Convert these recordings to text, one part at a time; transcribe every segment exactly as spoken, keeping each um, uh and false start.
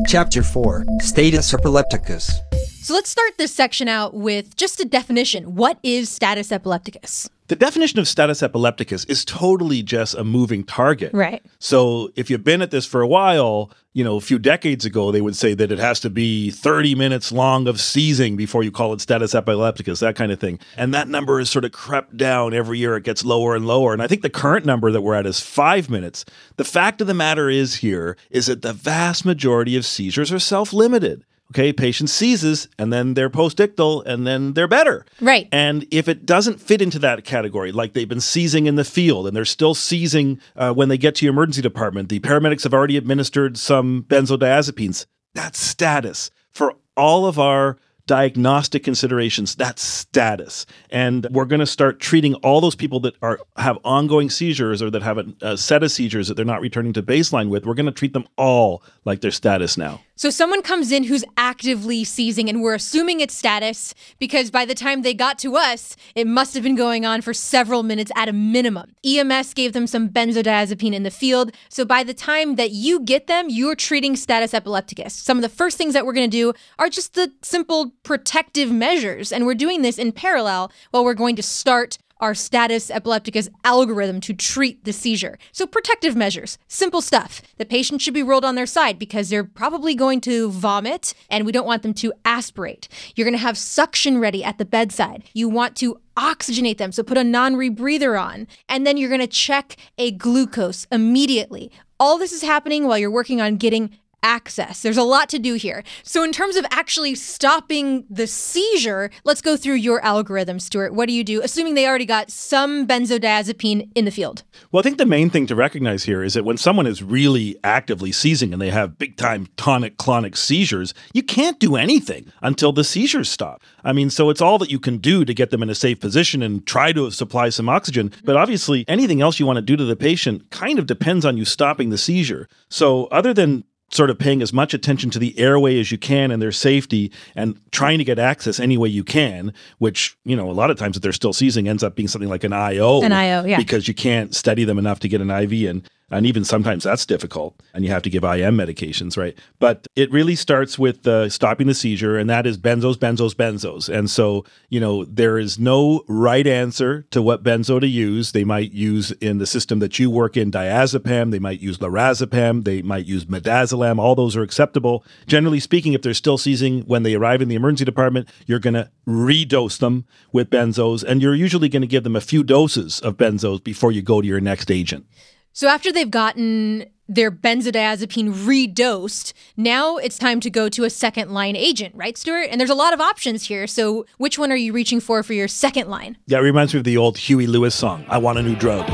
Chapter four, Status Epilepticus. So let's start this section out with just a definition. What is status epilepticus? The definition of status epilepticus is totally just a moving target. Right. So if you've been at this for a while, you know, a few decades ago, they would say that it has to be thirty minutes long of seizing before you call it status epilepticus, that kind of thing. And that number has sort of crept down every year. It gets lower and lower. And I think the current number that we're at is five minutes. The fact of the matter is here is that the vast majority of seizures are self-limited. Okay, patient seizes, and then they're postictal, and then they're better. Right. And if it doesn't fit into that category, like they've been seizing in the field, and they're still seizing uh, when they get to your emergency department, the paramedics have already administered some benzodiazepines, that's status. For all of our diagnostic considerations, that's status. And we're going to start treating all those people that are have ongoing seizures or that have a, a set of seizures that they're not returning to baseline with. We're going to treat them all like they're status now. So someone comes in who's actively seizing, and we're assuming it's status because by the time they got to us, it must have been going on for several minutes at a minimum. E M S gave them some benzodiazepine in the field. So by the time that you get them, you're treating status epilepticus. Some of the first things that we're going to do are just the simple protective measures. And we're doing this in parallel while we're going to start our status epilepticus algorithm to treat the seizure. So protective measures, simple stuff. The patient should be rolled on their side because they're probably going to vomit and we don't want them to aspirate. You're going to have suction ready at the bedside. You want to oxygenate them, so put a non-rebreather on. And then you're going to check a glucose immediately. All this is happening while you're working on getting access. There's a lot to do here. So in terms of actually stopping the seizure, let's go through your algorithm, Stuart. What do you do, assuming they already got some benzodiazepine in the field? Well, I think the main thing to recognize here is that when someone is really actively seizing and they have big-time tonic-clonic seizures, you can't do anything until the seizures stop. I mean, so it's all that you can do to get them in a safe position and try to supply some oxygen. But obviously, anything else you want to do to the patient kind of depends on you stopping the seizure. So other than sort of paying as much attention to the airway as you can and their safety and trying to get access any way you can, which, you know, a lot of times if they're still seizing ends up being something like an I O. An I O, yeah. Because you can't steady them enough to get an I V in. And even sometimes that's difficult, and you have to give I M medications, right? But it really starts with uh, stopping the seizure, and that is benzos, benzos, benzos. And so, you know, there is no right answer to what benzo to use. They might use in the system that you work in diazepam, they might use lorazepam, they might use midazolam. All those are acceptable. Generally speaking, if they're still seizing when they arrive in the emergency department, you're going to redose them with benzos, and you're usually going to give them a few doses of benzos before you go to your next agent. So after they've gotten their benzodiazepine redosed, now it's time to go to a second line agent, right, Stuart? And there's a lot of options here. So which one are you reaching for for your second line? That reminds me of the old Huey Lewis song, I Want a New Drug.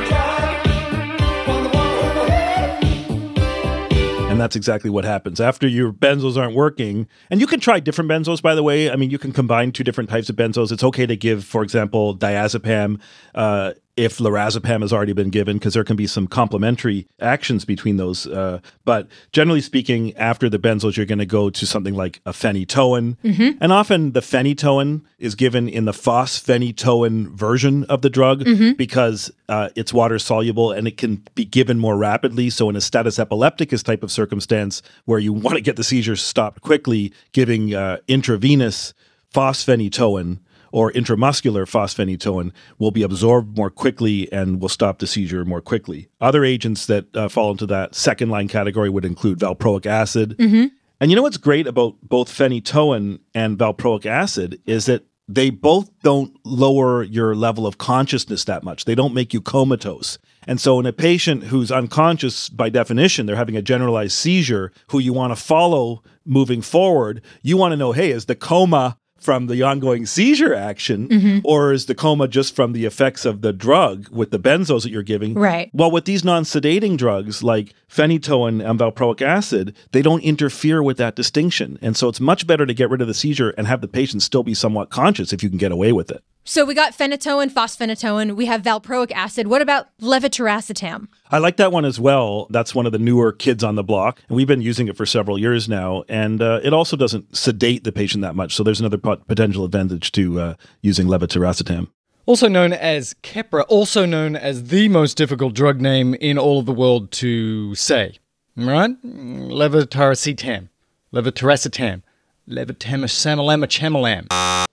And that's exactly what happens. After your benzos aren't working, and you can try different benzos, by the way. I mean, you can combine two different types of benzos. It's okay to give, for example, diazepam, uh, if lorazepam has already been given, because there can be some complementary actions between those. Uh, but generally speaking, after the benzos, you're going to go to something like a phenytoin. Mm-hmm. And often the phenytoin is given in the phosphenitoin version of the drug mm-hmm. because uh, it's water soluble and it can be given more rapidly. So in a status epilepticus type of circumstance where you want to get the seizures stopped quickly, giving uh, intravenous phosphenitoin or intramuscular phosphenitoin will be absorbed more quickly and will stop the seizure more quickly. Other agents that uh, fall into that second line category would include valproic acid. Mm-hmm. And you know what's great about both phenytoin and valproic acid is that they both don't lower your level of consciousness that much. They don't make you comatose. And so in a patient who's unconscious, by definition, they're having a generalized seizure, who you want to follow moving forward, you want to know, hey, is the coma from the ongoing seizure action, mm-hmm. or is the coma just from the effects of the drug with the benzos that you're giving? Right. Well, with these non-sedating drugs like phenytoin and valproic acid, they don't interfere with that distinction. And so it's much better to get rid of the seizure and have the patient still be somewhat conscious if you can get away with it. So we got phenytoin, phosphenitoin, we have valproic acid. What about levetiracetam? I like that one as well. That's one of the newer kids on the block. And we've been using it for several years now. And uh, it also doesn't sedate the patient that much. So there's another pot- potential advantage to uh, using levetiracetam. Also known as Keppra, also known as the most difficult drug name in all of the world to say. Right? Levetiracetam, levetiracetam, levetiracetam,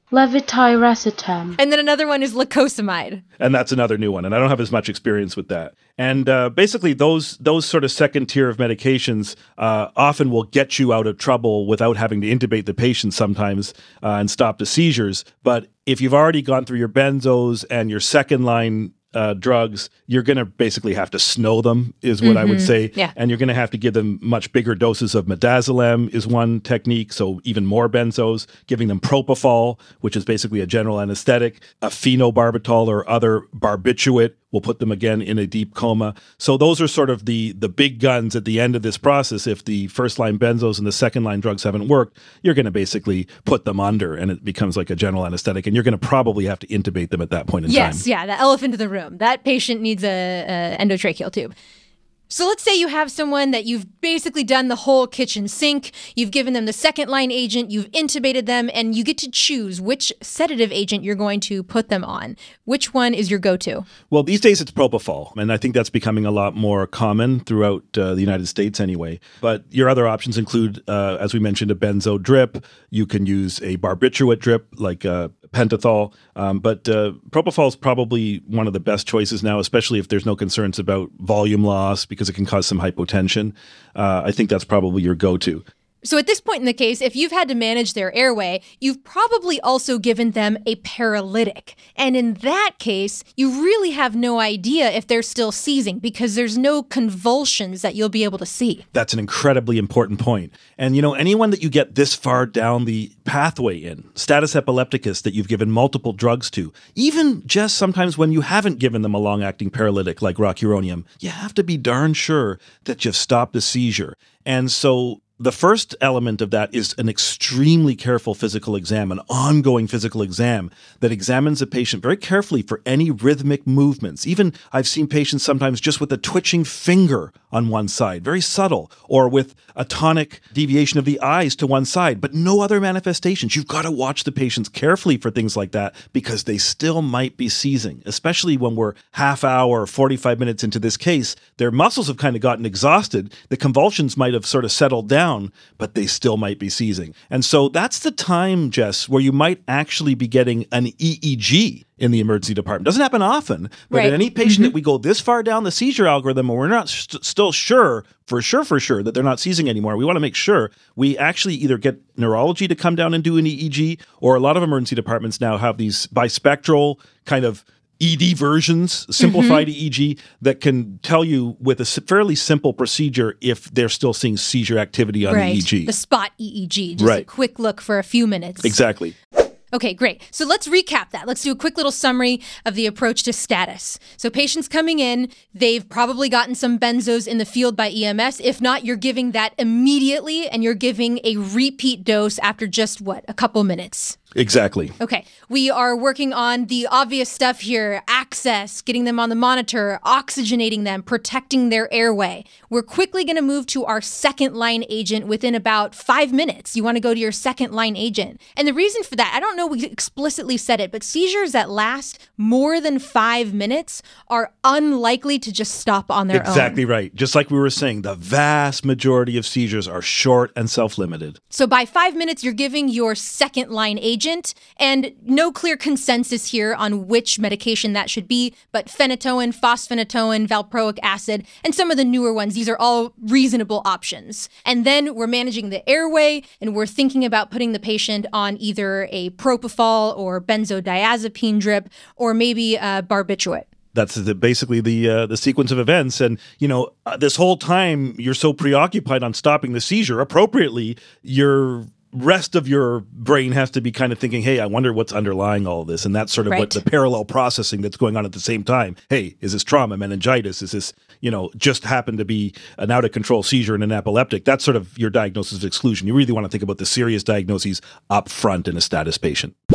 Levetiracetam. And then another one is lacosamide. And that's another new one. And I don't have as much experience with that. And uh, basically, those those sort of second tier of medications uh, often will get you out of trouble without having to intubate the patient sometimes uh, and stop the seizures. But if you've already gone through your benzos and your second line Uh, drugs, you're going to basically have to snow them, is what mm-hmm. I would say. Yeah. And you're going to have to give them much bigger doses of midazolam is one technique, so even more benzos, giving them propofol, which is basically a general anesthetic, a phenobarbital or other barbiturate will put them again in a deep coma. So those are sort of the the big guns at the end of this process. If the first line benzos and the second line drugs haven't worked, you're going to basically put them under and it becomes like a general anesthetic, and you're going to probably have to intubate them at that point in yes, time. Yes, yeah, the elephant in the room. That patient needs a, a endotracheal tube. So let's say you have someone that you've basically done the whole kitchen sink, you've given them the second line agent, you've intubated them, and you get to choose which sedative agent you're going to put them on. Which one is your go-to? Well, these days it's propofol, and I think that's becoming a lot more common throughout uh, the United States anyway. But your other options include, uh, as we mentioned, a benzo drip. You can use a barbiturate drip like uh, pentothal, um, but uh, propofol is probably one of the best choices now, especially if there's no concerns about volume loss because it can cause some hypotension. Uh, I think that's probably your go-to. So at this point in the case, if you've had to manage their airway, you've probably also given them a paralytic. And in that case, you really have no idea if they're still seizing because there's no convulsions that you'll be able to see. That's an incredibly important point. And, you know, anyone that you get this far down the pathway in, status epilepticus that you've given multiple drugs to, even just sometimes when you haven't given them a long-acting paralytic like rocuronium, you have to be darn sure that you've stopped the seizure. And so the first element of that is an extremely careful physical exam, an ongoing physical exam that examines a patient very carefully for any rhythmic movements. Even I've seen patients sometimes just with a twitching finger on one side, very subtle, or with a tonic deviation of the eyes to one side, but no other manifestations. You've got to watch the patients carefully for things like that because they still might be seizing, especially when we're half hour or forty-five minutes into this case. Their muscles have kind of gotten exhausted. The convulsions might have sort of settled down, but they still might be seizing. And so that's the time, Jess, where you might actually be getting an E E G in the emergency department. Doesn't happen often, but right. in any patient mm-hmm. that we go this far down the seizure algorithm and we're not st- still sure, for sure, for sure, that they're not seizing anymore, we want to make sure we actually either get neurology to come down and do an E E G, or a lot of emergency departments now have these bispectral kind of E D versions, simplified mm-hmm. E E G, that can tell you with a fairly simple procedure if they're still seeing seizure activity on right. the E E G. The spot E E G, just right. a quick look for a few minutes. Exactly. Okay, great. So let's recap that. Let's do a quick little summary of the approach to status. So patients coming in, they've probably gotten some benzos in the field by E M S. If not, you're giving that immediately and you're giving a repeat dose after just, what, a couple minutes? Exactly. Okay. We are working on the obvious stuff here: access, getting them on the monitor, oxygenating them, protecting their airway. We're quickly going to move to our second line agent within about five minutes. You want to go to your second line agent. And the reason for that, I don't know we explicitly said it, but seizures that last more than five minutes are unlikely to just stop on their exactly own. Exactly right. Just like we were saying, the vast majority of seizures are short and self-limited. So by five minutes, you're giving your second line agent. And no clear consensus here on which medication that should be, but phenytoin, fosphenytoin, valproic acid, and some of the newer ones. These are all reasonable options. And then we're managing the airway, and we're thinking about putting the patient on either a propofol or benzodiazepine drip, or maybe a barbiturate. That's the, basically the uh, the sequence of events. And, you know, uh, this whole time you're so preoccupied on stopping the seizure, appropriately, you're rest of your brain has to be kind of thinking, hey, I wonder what's underlying all of this. And that's sort of right. what the parallel processing that's going on at the same time. Hey, is this trauma, meningitis? Is this, you know, just happened to be an out of control seizure in an epileptic? That's sort of your diagnosis of exclusion. You really want to think about the serious diagnoses up front in a status patient.